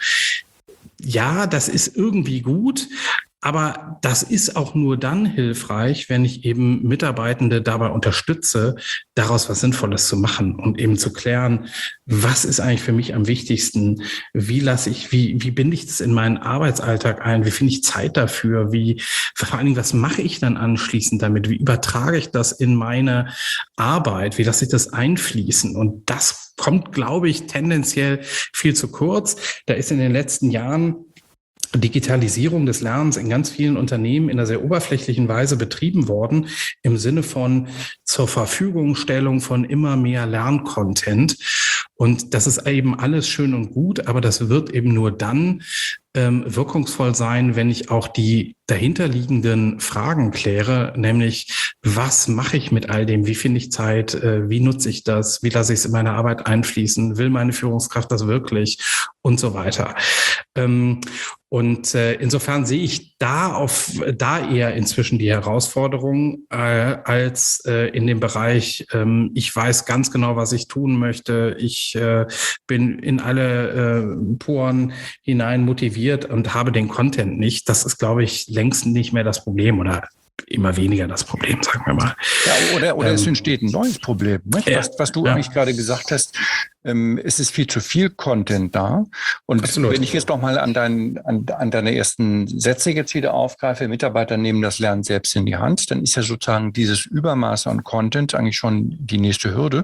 Ja, das ist irgendwie gut, aber das ist auch nur dann hilfreich, wenn ich eben Mitarbeitende dabei unterstütze, daraus was Sinnvolles zu machen und eben zu klären, was ist eigentlich für mich am wichtigsten? Wie lasse ich, wie, wie binde ich das in meinen Arbeitsalltag ein? Wie finde ich Zeit dafür? Wie, vor allen Dingen, was mache ich dann anschließend damit? Wie übertrage ich das in meine Arbeit? Wie lasse ich das einfließen? Und das kommt, glaube ich, tendenziell viel zu kurz. Da ist in den letzten Jahren Digitalisierung des Lernens in ganz vielen Unternehmen in einer sehr oberflächlichen Weise betrieben worden, im Sinne von zur Verfügungstellung von immer mehr Lerncontent. Und das ist eben alles schön und gut, aber das wird eben nur dann ähm, wirkungsvoll sein, wenn ich auch die dahinterliegenden Fragen kläre, nämlich was mache ich mit all dem, wie finde ich Zeit, äh, wie nutze ich das, wie lasse ich es in meine Arbeit einfließen, will meine Führungskraft das wirklich und so weiter. Ähm, und äh, insofern sehe ich da auf da eher inzwischen die Herausforderung äh, als äh, in dem Bereich, ähm, ich weiß ganz genau, was ich tun möchte, ich äh, bin in alle äh, Poren hinein motiviert und habe den Content nicht. Das ist, glaube ich, längst nicht mehr das Problem oder immer weniger das Problem, sagen wir mal. Ja, oder oder ähm, es entsteht ein neues Problem. Nicht? Ja, was, was du ja. eigentlich gerade gesagt hast, ähm, es ist viel zu viel Content da. Und Absolut. Wenn ich jetzt noch mal an, dein, an, an deine ersten Sätze jetzt wieder aufgreife, Mitarbeiter nehmen das Lernen selbst in die Hand, dann ist ja sozusagen dieses Übermaß an Content eigentlich schon die nächste Hürde.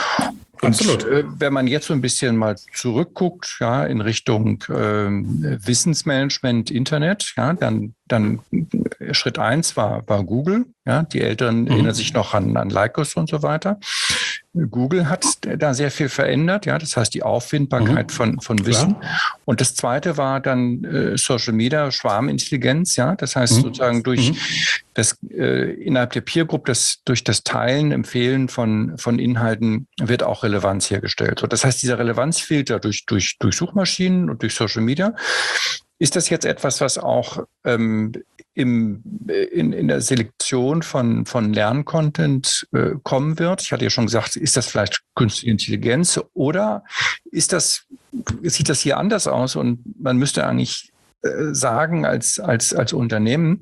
Und Absolut. Äh, wenn man jetzt so ein bisschen mal zurückguckt, ja, in Richtung äh, Wissensmanagement, Internet, ja, dann, dann Schritt eins war, war Google. Ja, die Älteren mhm. erinnern sich noch an, an Lycos und so weiter. Google hat da sehr viel verändert, ja, das heißt die Auffindbarkeit mhm. von, von Wissen. Klar. Und das zweite war dann äh, Social Media, Schwarmintelligenz, ja, das heißt mhm. sozusagen durch mhm. das äh, innerhalb der Peer Group, das durch das Teilen, Empfehlen von, von Inhalten wird auch Relevanz hergestellt. So, das heißt, dieser Relevanzfilter durch, durch, durch Suchmaschinen und durch Social Media, ist das jetzt etwas, was auch ähm, im, in, in der Selektion von, von Lerncontent äh, kommen wird? Ich hatte ja schon gesagt, ist das vielleicht künstliche Intelligenz oder ist das, sieht das hier anders aus und man müsste eigentlich äh, sagen als, als, als Unternehmen,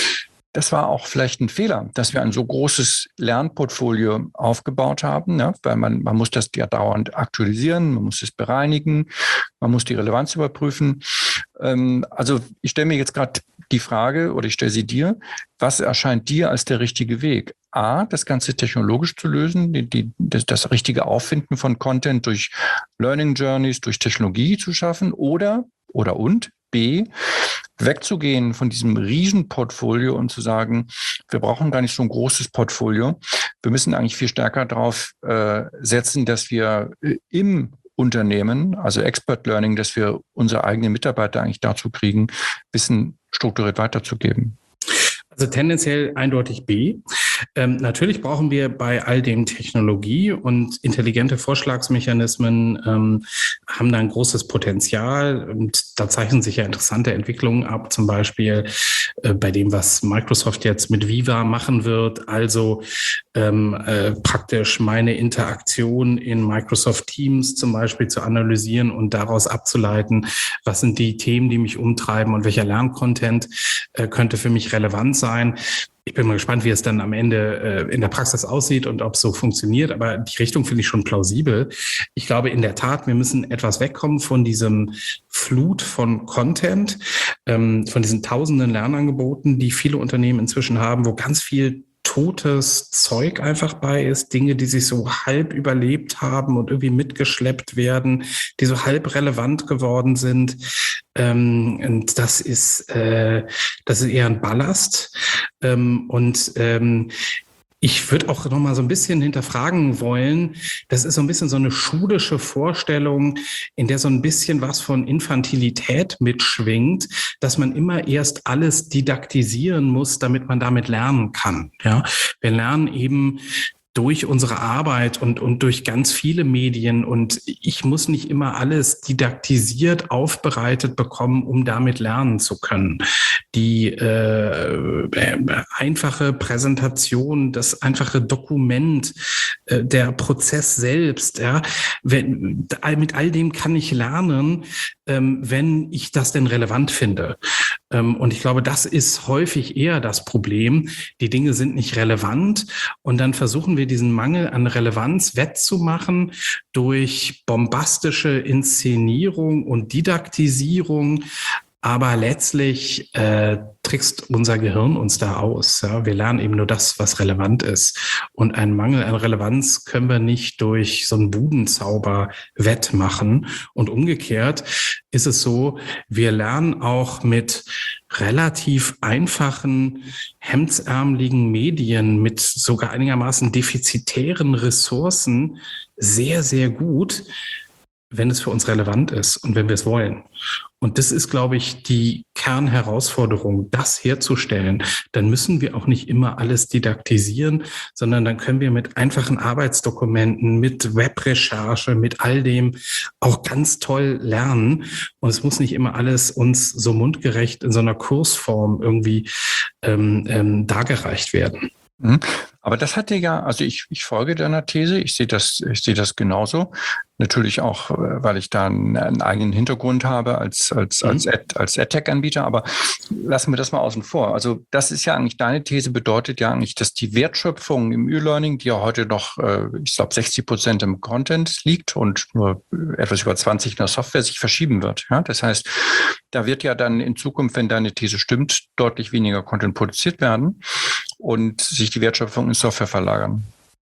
das war auch vielleicht ein Fehler, dass wir ein so großes Lernportfolio aufgebaut haben, ne? Weil man, man muss das ja dauernd aktualisieren, man muss es bereinigen, man muss die Relevanz überprüfen. Ähm, also ich stelle mir jetzt gerade die Frage oder ich stelle sie dir, was erscheint dir als der richtige Weg? A, das Ganze technologisch zu lösen, die, die, das, das richtige Auffinden von Content durch Learning Journeys, durch Technologie zu schaffen oder, oder und B, wegzugehen von diesem Riesenportfolio und zu sagen, wir brauchen gar nicht so ein großes Portfolio. Wir müssen eigentlich viel stärker darauf äh, setzen, dass wir äh, im Unternehmen, also Expert Learning, dass wir unsere eigenen Mitarbeiter eigentlich dazu kriegen, Wissen strukturiert weiterzugeben. Also tendenziell eindeutig B. Ähm, natürlich brauchen wir bei all dem Technologie und intelligente Vorschlagsmechanismen ähm, haben da ein großes Potenzial und da zeichnen sich ja interessante Entwicklungen ab, zum Beispiel äh, bei dem, was Microsoft jetzt mit Viva machen wird, also ähm, äh, praktisch meine Interaktion in Microsoft Teams zum Beispiel zu analysieren und daraus abzuleiten, was sind die Themen, die mich umtreiben und welcher Lerncontent äh, könnte für mich relevant sein. Ich bin mal gespannt, wie es dann am Ende äh, in der Praxis aussieht und ob es so funktioniert. Aber die Richtung finde ich schon plausibel. Ich glaube in der Tat, wir müssen etwas wegkommen von diesem Flut von Content, ähm, von diesen tausenden Lernangeboten, die viele Unternehmen inzwischen haben, wo ganz viel totes Zeug einfach bei ist, Dinge, die sich so halb überlebt haben und irgendwie mitgeschleppt werden, die so halb relevant geworden sind. Ähm, und das ist, äh, das ist eher ein Ballast. Ähm, und ähm, Ich würde auch noch mal so ein bisschen hinterfragen wollen. Das ist so ein bisschen so eine schulische Vorstellung, in der so ein bisschen was von Infantilität mitschwingt, dass man immer erst alles didaktisieren muss, damit man damit lernen kann. Ja, wir lernen eben durch unsere Arbeit und, und durch ganz viele Medien. Und ich muss nicht immer alles didaktisiert aufbereitet bekommen, um damit lernen zu können. Die äh, einfache Präsentation, das einfache Dokument, äh, der Prozess selbst, ja, wenn, mit all dem kann ich lernen, ähm, wenn ich das denn relevant finde. Ähm, und ich glaube, das ist häufig eher das Problem. Die Dinge sind nicht relevant und dann versuchen wir diesen Mangel an Relevanz wettzumachen durch bombastische Inszenierung und Didaktisierung. Aber letztlich äh, trickst unser Gehirn uns da aus. Ja? Wir lernen eben nur das, was relevant ist. Und einen Mangel an Relevanz können wir nicht durch so einen Budenzauber wettmachen. Und umgekehrt ist es so, wir lernen auch mit relativ einfachen, hemdsärmeligen Medien, mit sogar einigermaßen defizitären Ressourcen sehr, sehr gut, wenn es für uns relevant ist und wenn wir es wollen. Und das ist, glaube ich, die Kernherausforderung, das herzustellen. Dann müssen wir auch nicht immer alles didaktisieren, sondern dann können wir mit einfachen Arbeitsdokumenten, mit Webrecherche, mit all dem auch ganz toll lernen. Und es muss nicht immer alles uns so mundgerecht in so einer Kursform irgendwie ähm, ähm, dargereicht werden. Aber das hat dir ja, also ich, ich folge deiner These, ich sehe das, ich sehe das genauso. Natürlich auch, weil ich da einen, einen eigenen Hintergrund habe als, als, als, mhm. Ad, als AdTech-Anbieter, aber lassen wir das mal außen vor. Also das ist ja eigentlich, deine These bedeutet ja eigentlich, dass die Wertschöpfung im E-Learning, die ja heute noch, ich glaube, sechzig Prozent im Content liegt und nur etwas über zwanzig in der Software, sich verschieben wird. Ja? Das heißt, da wird ja dann in Zukunft, wenn deine These stimmt, deutlich weniger Content produziert werden und sich die Wertschöpfung in Software verlagern.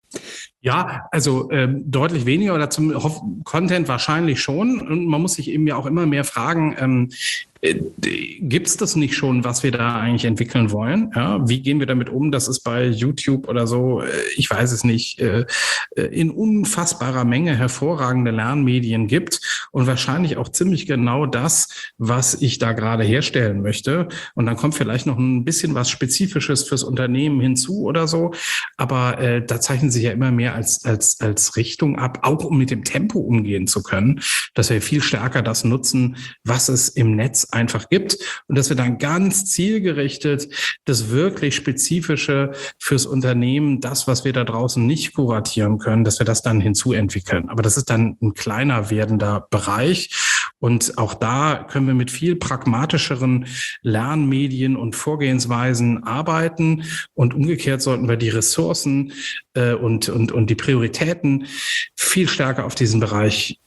Ja, also ähm, deutlich weniger oder zum Hoff- Content wahrscheinlich schon. Und man muss sich eben ja auch immer mehr fragen, ähm, äh, gibt es das nicht schon, was wir da eigentlich entwickeln wollen? Ja, wie gehen wir damit um, dass es bei YouTube oder so, äh, ich weiß es nicht, äh, in unfassbarer Menge hervorragende Lernmedien gibt und wahrscheinlich auch ziemlich genau das, was ich da gerade herstellen möchte. Und dann kommt vielleicht noch ein bisschen was Spezifisches fürs Unternehmen hinzu oder so. Aber äh, da zeichnen sich ja immer mehr als, als, als Richtung ab, auch um mit dem Tempo umgehen zu können, dass wir viel stärker das nutzen, was es im Netz einfach gibt und dass wir dann ganz zielgerichtet das wirklich Spezifische fürs Unternehmen, das, was wir da draußen nicht kuratieren können, dass wir das dann hinzuentwickeln. Aber das ist dann ein kleiner werdender Bereich. Und auch da können wir mit viel pragmatischeren Lernmedien und Vorgehensweisen arbeiten. Und umgekehrt sollten wir die Ressourcen äh, und, und, und die Prioritäten viel stärker auf diesen Bereich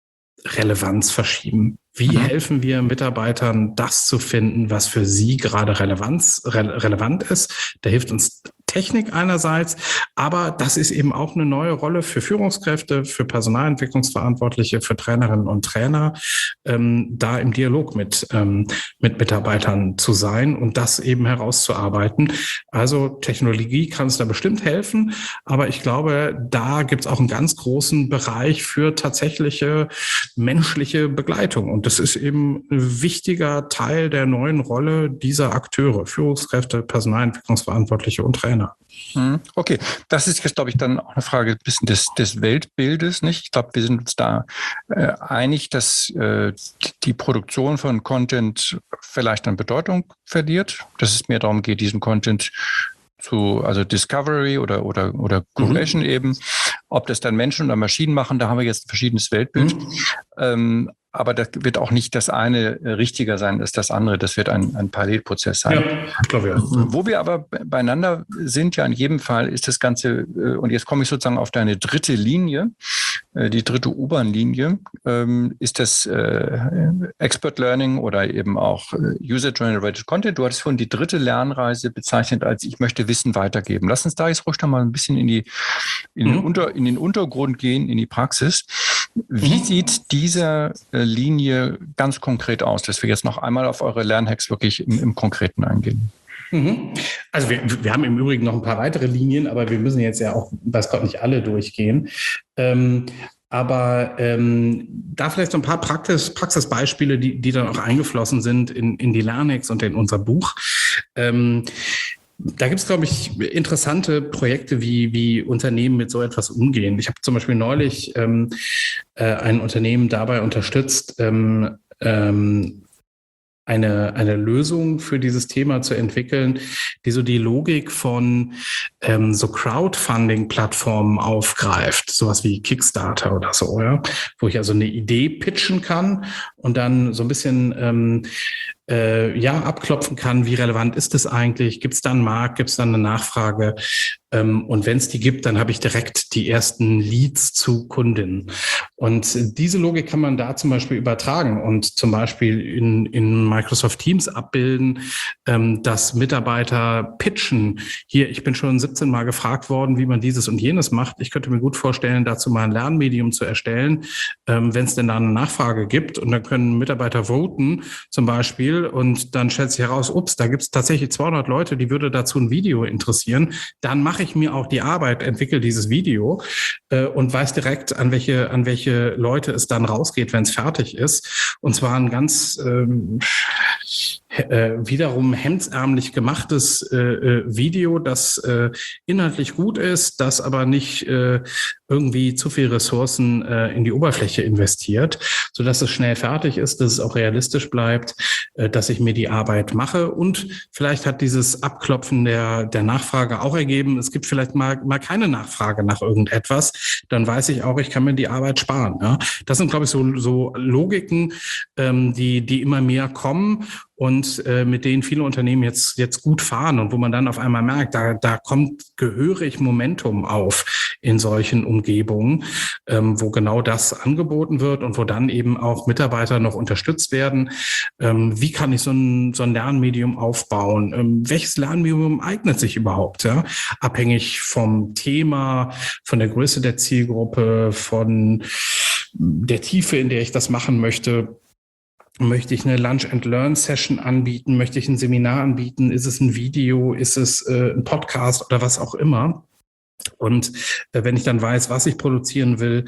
Relevanz verschieben. Wie mhm. helfen wir Mitarbeitern, das zu finden, was für sie gerade Relevanz, re- relevant ist? Da hilft uns Technik einerseits, aber das ist eben auch eine neue Rolle für Führungskräfte, für Personalentwicklungsverantwortliche, für Trainerinnen und Trainer, ähm, da im Dialog mit, ähm, mit Mitarbeitern zu sein und das eben herauszuarbeiten. Also Technologie kann uns da bestimmt helfen, aber ich glaube, da gibt es auch einen ganz großen Bereich für tatsächliche menschliche Begleitung. Und das ist eben ein wichtiger Teil der neuen Rolle dieser Akteure, Führungskräfte, Personalentwicklungsverantwortliche und Trainer. Okay, das ist jetzt, glaube ich, dann auch eine Frage ein bisschen des, des Weltbildes, nicht? Ich glaube, wir sind uns da äh, einig, dass äh, die Produktion von Content vielleicht an Bedeutung verliert, dass es mehr darum geht, diesen Content zu, also Discovery oder, oder, oder Curation mhm. eben, ob das dann Menschen oder Maschinen machen, da haben wir jetzt ein verschiedenes Weltbild. Mhm. Ähm, aber das wird auch nicht das eine richtiger sein als das andere. Das wird ein, ein Parallelprozess sein. Ja, glaube ich. Wo wir aber beieinander sind, ja in jedem Fall, ist das Ganze, und jetzt komme ich sozusagen auf deine dritte Linie, die dritte U-Bahn-Linie, ist das Expert Learning oder eben auch User-Generated Content. Du hattest vorhin die dritte Lernreise bezeichnet als ich möchte Wissen weitergeben. Lass uns da jetzt ruhig noch mal ein bisschen in, die, in, den, mhm. Unter, in den Untergrund gehen, in die Praxis. Wie mhm. sieht diese Linie ganz konkret aus, dass wir jetzt noch einmal auf eure Lernhacks wirklich im, im Konkreten eingehen? Mhm. Also wir, wir haben im Übrigen noch ein paar weitere Linien, aber wir müssen jetzt ja auch, weiß Gott, nicht alle durchgehen. Ähm, aber ähm, da vielleicht so ein paar Praxis, Praxisbeispiele, die, die dann auch eingeflossen sind in, in die LernHacks und in unser Buch. Ähm, Da gibt es, glaube ich, interessante Projekte, wie, wie Unternehmen mit so etwas umgehen. Ich habe zum Beispiel neulich ähm, äh, ein Unternehmen dabei unterstützt, ähm, ähm, eine, eine Lösung für dieses Thema zu entwickeln, die so die Logik von ähm, so Crowdfunding-Plattformen aufgreift, sowas wie Kickstarter oder so, ja, wo ich also eine Idee pitchen kann und dann so ein bisschen ähm, äh, ja abklopfen kann, wie relevant ist es eigentlich, gibt es da einen Markt, gibt es da eine Nachfrage, ähm, und wenn es die gibt, dann habe ich direkt die ersten Leads zu Kundinnen. Und diese Logik kann man da zum Beispiel übertragen und zum Beispiel in, in Microsoft Teams abbilden, ähm, dass Mitarbeiter pitchen. Hier, ich bin schon siebzehn Mal gefragt worden, wie man dieses und jenes macht. Ich könnte mir gut vorstellen, dazu mal ein Lernmedium zu erstellen, ähm, wenn es denn da eine Nachfrage gibt. Und dann können Mitarbeiter voten zum Beispiel und dann stellt sich heraus, ups, da gibt es tatsächlich zweihundert Leute, die würde dazu ein Video interessieren. Dann mache ich mir auch die Arbeit, entwickle dieses Video äh, und weiß direkt, an welche, an welche Leute es dann rausgeht, wenn es fertig ist. Und zwar ein ganz ähm, äh, wiederum hemdsärmlich gemachtes äh, Video, das äh, inhaltlich gut ist, das aber nicht äh, irgendwie zu viel Ressourcen äh, in die Oberfläche investiert, sodass es schnell fertig ist, dass es auch realistisch bleibt, äh, dass ich mir die Arbeit mache. Und vielleicht hat dieses Abklopfen der, der Nachfrage auch ergeben, es gibt vielleicht mal, mal keine Nachfrage nach irgendetwas, dann weiß ich auch, ich kann mir die Arbeit sparen. Ja? Das sind, glaube ich, so, so Logiken, ähm, die, die immer mehr kommen und äh, mit denen viele Unternehmen jetzt, jetzt gut fahren und wo man dann auf einmal merkt, da, da kommt gehörig Momentum auf in solchen Umgebungen, ähm, wo genau das angeboten wird und wo dann eben auch Mitarbeiter noch unterstützt werden. Ähm, wie kann ich so ein, so ein Lernmedium aufbauen? Ähm, welches Lernmedium eignet sich überhaupt? Ja? Abhängig vom Thema, von der Größe der Zielgruppe, von der Tiefe, in der ich das machen möchte. Möchte ich eine Lunch-and-Learn-Session anbieten? Möchte ich ein Seminar anbieten? Ist es ein Video? Ist es äh, ein Podcast oder was auch immer? Und äh, wenn ich dann weiß, was ich produzieren will,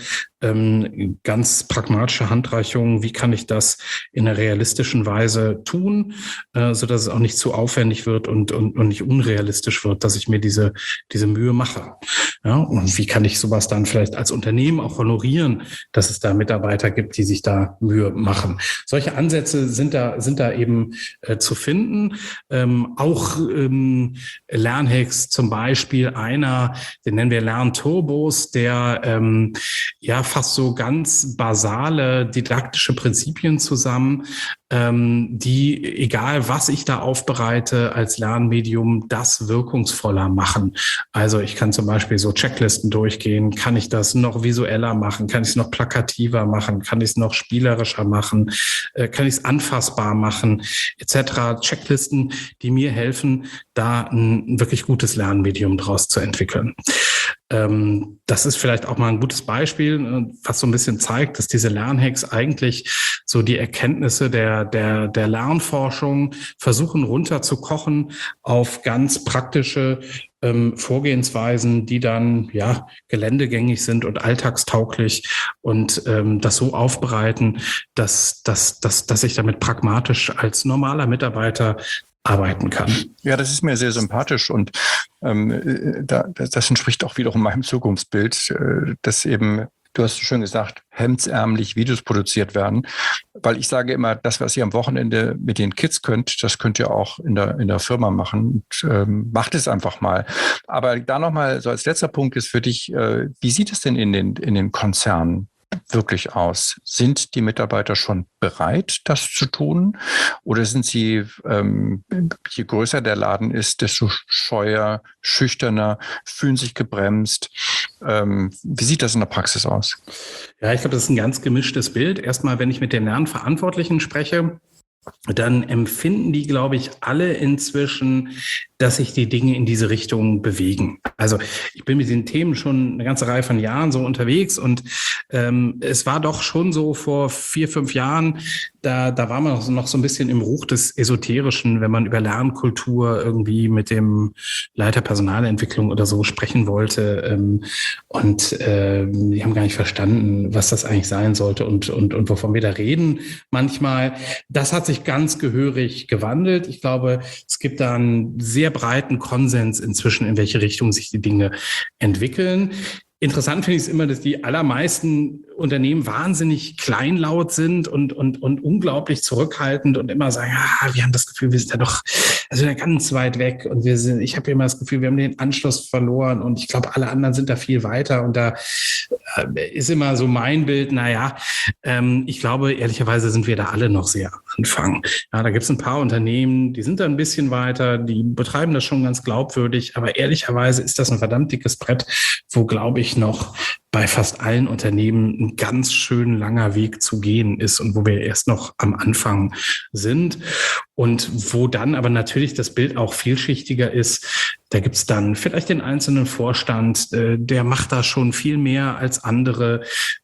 ähm, ganz pragmatische Handreichungen, wie kann ich das in einer realistischen Weise tun, äh, sodass es auch nicht zu aufwendig wird und, und, und nicht unrealistisch wird, dass ich mir diese, diese Mühe mache. Ja, und wie kann ich sowas dann vielleicht als Unternehmen auch honorieren, dass es da Mitarbeiter gibt, die sich da Mühe machen. Solche Ansätze sind da, sind da eben äh, zu finden. Ähm, auch ähm, LernHacks zum Beispiel einer, den nennen wir Lernturbos, der ähm, ja fast so ganz basale didaktische Prinzipien zusammen, ähm, die, egal was ich da aufbereite als Lernmedium, das wirkungsvoller machen. Also ich kann zum Beispiel so Checklisten durchgehen, kann ich das noch visueller machen, kann ich es noch plakativer machen, kann ich es noch spielerischer machen, äh, kann ich es anfassbar machen, et cetera. Checklisten, die mir helfen, da ein wirklich gutes Lernmedium draus zu entwickeln. Ähm, das ist vielleicht auch mal ein gutes Beispiel, was so ein bisschen zeigt, dass diese Lernhacks eigentlich so die Erkenntnisse der, der, der Lernforschung versuchen runterzukochen auf ganz praktische ähm, Vorgehensweisen, die dann ja geländegängig sind und alltagstauglich und ähm, das so aufbereiten, dass, dass, dass, dass ich damit pragmatisch als normaler Mitarbeiter arbeiten kann. Ja, das ist mir sehr sympathisch und ähm, da, das entspricht auch wiederum meinem Zukunftsbild, äh, dass eben, du hast schon gesagt, hemdsärmlich Videos produziert werden, weil ich sage immer, das, was ihr am Wochenende mit den Kids könnt, das könnt ihr auch in der, in der Firma machen und ähm, macht es einfach mal. Aber da nochmal so als letzter Punkt ist für dich, äh, wie sieht es denn in den, in den Konzernen wirklich aus? Sind die Mitarbeiter schon bereit, das zu tun? Oder sind sie, ähm, je größer der Laden ist, desto scheuer, schüchterner, fühlen sich gebremst? Ähm, wie sieht das in der Praxis aus? Ja, ich glaube, das ist ein ganz gemischtes Bild. Erstmal, wenn ich mit den Lernverantwortlichen spreche, dann empfinden die, glaube ich, alle inzwischen, dass sich die Dinge in diese Richtung bewegen. Also ich bin mit den Themen schon eine ganze Reihe von Jahren so unterwegs und ähm, es war doch schon so vor vier, fünf Jahren da, da war man noch so ein bisschen im Ruch des Esoterischen, wenn man über Lernkultur irgendwie mit dem Leiter Personalentwicklung oder so sprechen wollte. Ähm, und äh, die haben gar nicht verstanden, was das eigentlich sein sollte und, und, und wovon wir da reden manchmal. Das hat sich ganz gehörig gewandelt. Ich glaube, es gibt da einen sehr breiten Konsens inzwischen, in welche Richtung sich die Dinge entwickeln. Interessant finde ich es immer, dass die allermeisten Unternehmen wahnsinnig kleinlaut sind und, und, und unglaublich zurückhaltend und immer sagen, ah, wir haben das Gefühl, wir sind ja doch also ganz weit weg und wir sind, ich habe immer das Gefühl, wir haben den Anschluss verloren und ich glaube, alle anderen sind da viel weiter und da ist immer so mein Bild, naja, ähm, ich glaube, ehrlicherweise sind wir da alle noch sehr am Anfang. Ja, da gibt es ein paar Unternehmen, die sind da ein bisschen weiter, die betreiben das schon ganz glaubwürdig, aber ehrlicherweise ist das ein verdammt dickes Brett, wo, glaube ich, noch bei fast allen Unternehmen ein ganz schön langer Weg zu gehen ist und wo wir erst noch am Anfang sind und wo dann aber natürlich das Bild auch vielschichtiger ist. Da gibt es dann vielleicht den einzelnen Vorstand, äh, der macht da schon viel mehr als andere.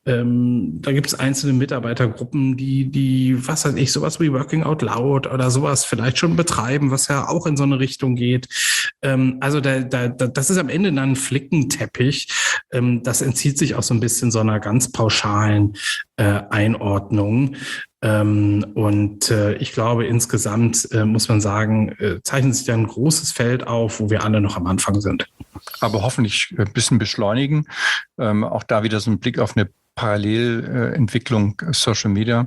Ähm, da gibt es einzelne Mitarbeitergruppen, die, die, was weiß ich, sowas wie Working Out Loud oder sowas vielleicht schon betreiben, was ja auch in so eine Richtung geht. Ähm, also da, da, das ist am Ende dann ein Flickenteppich. Ähm, das entzieht sich auch so ein bisschen so einer ganz pauschalen äh, Einordnung. Ähm, und äh, ich glaube, insgesamt äh, muss man sagen, äh, zeichnet sich da ein großes Feld auf, wo wir alle noch am Anfang sind. Aber hoffentlich ein bisschen beschleunigen. Ähm, auch da wieder so ein Blick auf eine Parallelentwicklung äh, Social Media.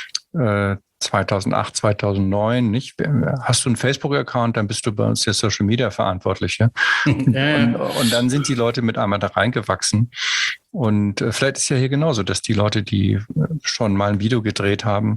Äh, zweitausendacht, zweitausendneun, nicht? Hast du einen Facebook-Account, dann bist du bei uns der Social Media Verantwortliche. Ja, ja. Und, und dann sind die Leute mit einmal da reingewachsen. Und äh, vielleicht ist ja hier genauso, dass die Leute, die schon mal ein Video gedreht haben,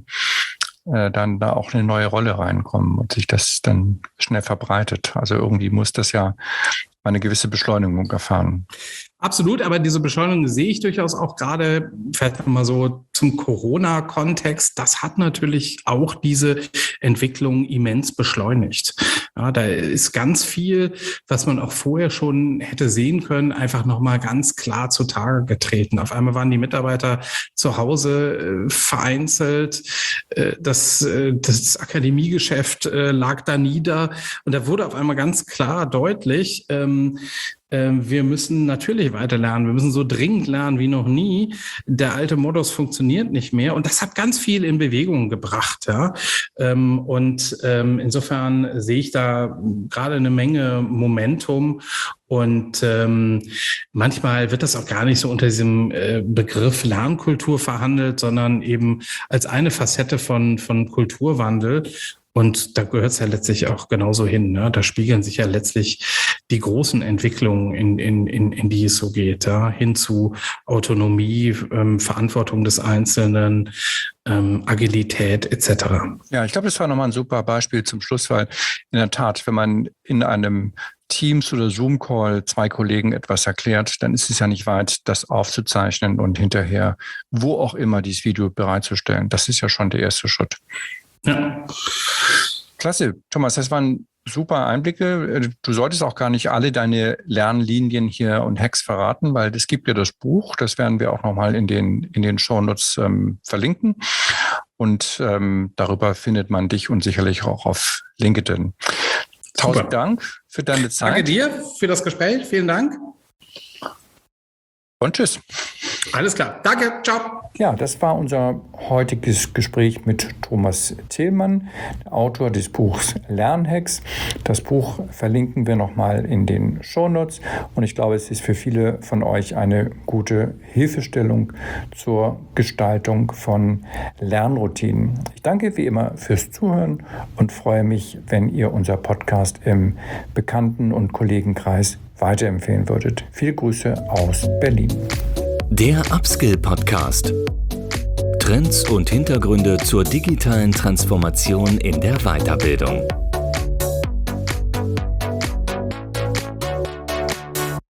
äh, dann da auch eine neue Rolle reinkommen und sich das dann schnell verbreitet. Also irgendwie muss das ja eine gewisse Beschleunigung erfahren. Absolut, aber diese Beschleunigung sehe ich durchaus auch gerade, vielleicht mal so zum Corona-Kontext. Das hat natürlich auch diese Entwicklung immens beschleunigt. Ja, da ist ganz viel, was man auch vorher schon hätte sehen können, einfach nochmal ganz klar zutage getreten. Auf einmal waren die Mitarbeiter zu Hause äh, vereinzelt. Äh, das, äh, das Akademiegeschäft äh, lag da nieder. Und da wurde auf einmal ganz klar deutlich, ähm, wir müssen natürlich weiter lernen. Wir müssen so dringend lernen wie noch nie. Der alte Modus funktioniert nicht mehr. Und das hat ganz viel in Bewegung gebracht. Ja. Und insofern sehe ich da gerade eine Menge Momentum. Und ähm, manchmal wird das auch gar nicht so unter diesem äh, Begriff Lernkultur verhandelt, sondern eben als eine Facette von, von Kulturwandel. Und da gehört es ja letztlich auch genauso hin. Ne? Da spiegeln sich ja letztlich die großen Entwicklungen, in, in, in, in die es so geht, ja? Hin zu Autonomie, ähm, Verantwortung des Einzelnen, ähm, Agilität et cetera. Ja, ich glaube, das war nochmal ein super Beispiel zum Schluss, weil in der Tat, wenn man in einem Teams- oder Zoom-Call zwei Kollegen etwas erklärt, dann ist es ja nicht weit, das aufzuzeichnen und hinterher, wo auch immer, dieses Video bereitzustellen. Das ist ja schon der erste Schritt. Ja. Klasse, Thomas, das waren super Einblicke. Du solltest auch gar nicht alle deine Lernlinien hier und Hacks verraten, weil es gibt ja das Buch, das werden wir auch nochmal in den, in den Shownotes ähm, verlinken. Und ähm, darüber findet man dich und sicherlich auch auf LinkedIn. Tausend super. Dank für deine Zeit. Danke dir für das Gespräch. Vielen Dank. Und tschüss. Alles klar. Danke. Ciao. Ja, das war unser heutiges Gespräch mit Thomas Thielmann, Autor des Buchs Lernhacks. Das Buch verlinken wir nochmal in den Shownotes. Und ich glaube, es ist für viele von euch eine gute Hilfestellung zur Gestaltung von Lernroutinen. Ich danke wie immer fürs Zuhören und freue mich, wenn ihr unser Podcast im Bekannten- und Kollegenkreis weiterempfehlen würdet. Viele Grüße aus Berlin. Der Upskill-Podcast. Trends und Hintergründe zur digitalen Transformation in der Weiterbildung.